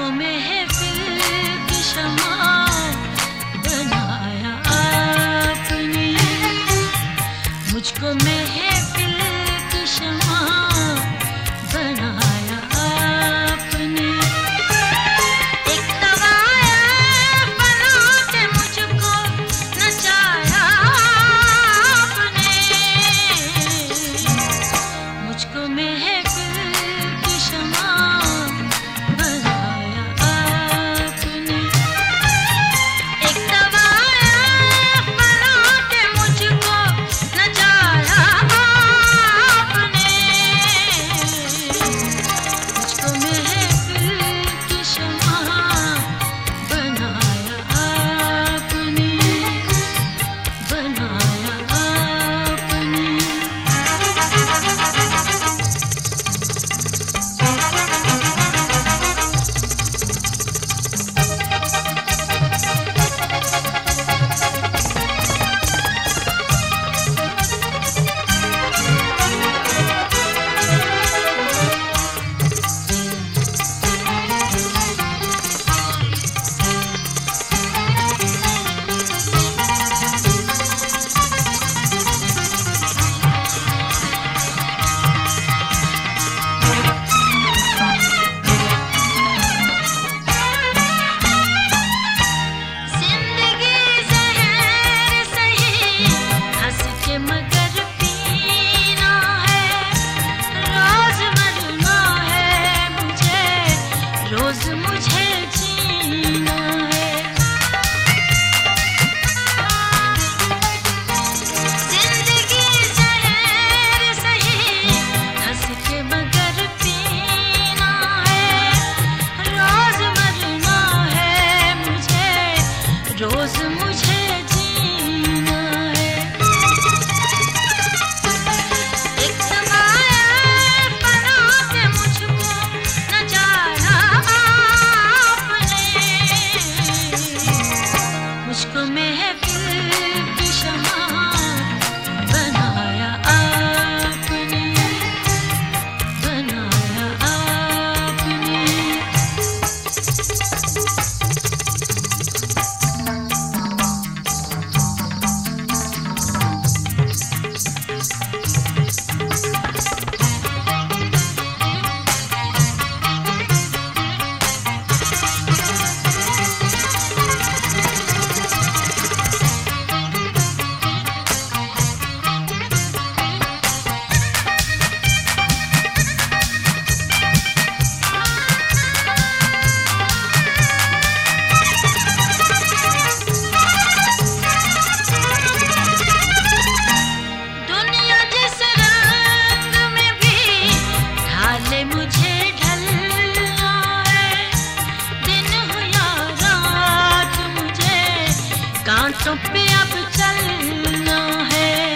मुझको महफिल की शमा बनाया आपने, मुझको महफिल की शमा बनाया आपने। एक तवाया बना के मुझको नचाया आपने, मुझको महफिल की शमा बनाया आपने। एक तवाया बना के मुझको नचाया आपने, मुझको महफिल की शमा बनाया आपने, बनाया आपने। मगर पीना है, रोज मरना है मुझे, रोज मुझे जीना है। जिंदगी जहर सही, हंस के मगर पीना है, रोज मरना है मुझे, रोज मुझे मुझको महफिल की शमा बनाया आपने, बनाया आपने। मुझे ढलना है, दिन हो या रात मुझे कांटों पे अब चलना है।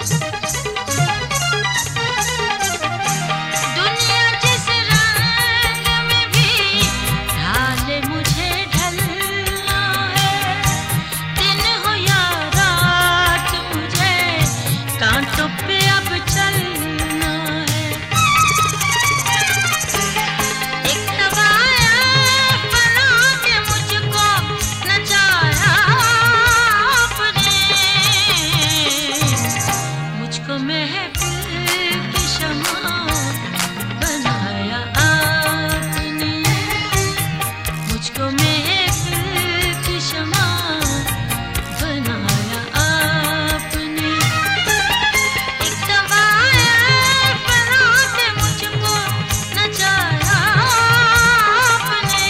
दुनिया जिस रंग में भी ढाले मुझे ढलना है, दिन हो या रात मुझे कांटों पे अब चलना है। महफिल की शमा बनाया आपने, मुझको महफिल की शमा बनाया आपने। एक तवाया बना के मुझको नचाया आपने,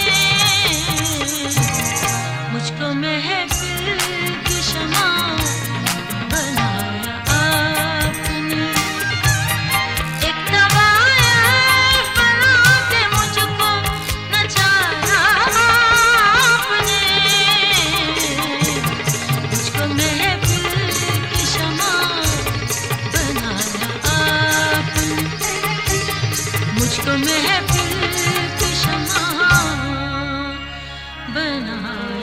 मुझको महफिल की शमा बनाया आपने। एक तवाया बना के मुझको नचाया आपने, मुझको महफिल की शमा बनाया आपने, मुझको महफिल की शमा बनाया।